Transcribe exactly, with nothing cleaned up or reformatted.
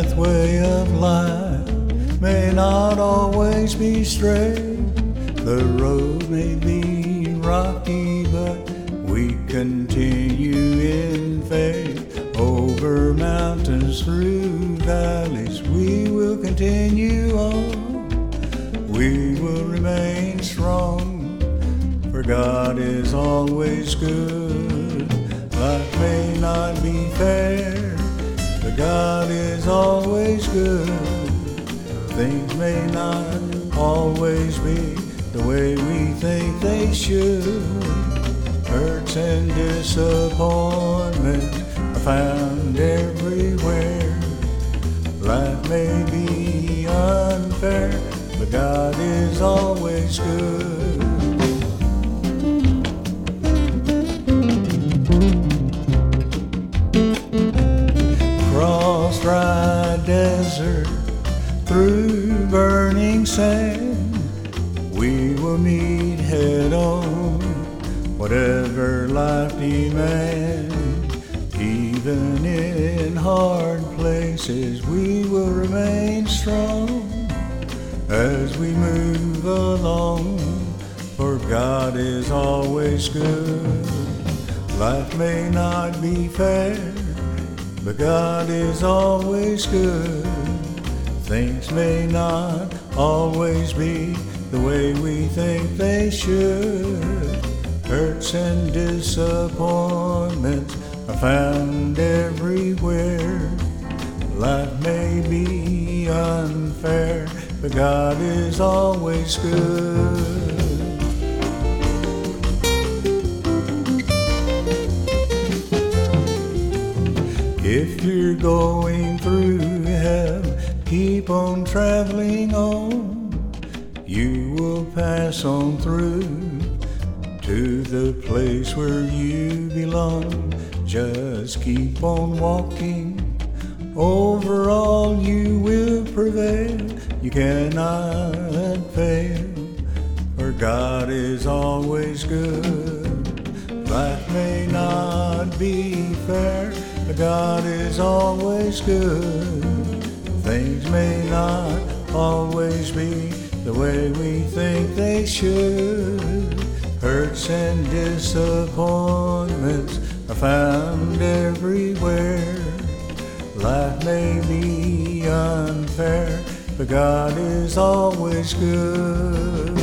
pathway of life may not always be straight. The road may be rocky, but we continue in faith. Over mountains, through valleys, we will continue on. We will remain strong, for God is always good. Life may not be fair, but God is always good. Things may not always be the way we think they should. Hurts and disappointments are found everywhere. Life may be unfair, but God is always good. Cross dry desert, through burning sand, we will meet head on, whatever life demands. Even in hard places, we will remain strong as we move along, for God is always good. Life may not be fair, but God is always good. Things may not always be the way we think they should. Hurts and disappointments are found everywhere. Life may be unfair, but God is always good. If you're going through hell, keep on traveling on. You will pass on through to the place where you belong. Just keep on walking. Overall you will prevail. You cannot fail, for God is always good. Life may not be fair, but God is always good. Things may not always be the way we think they should. Hurts and disappointments are found everywhere. Life may be unfair, but God is always good.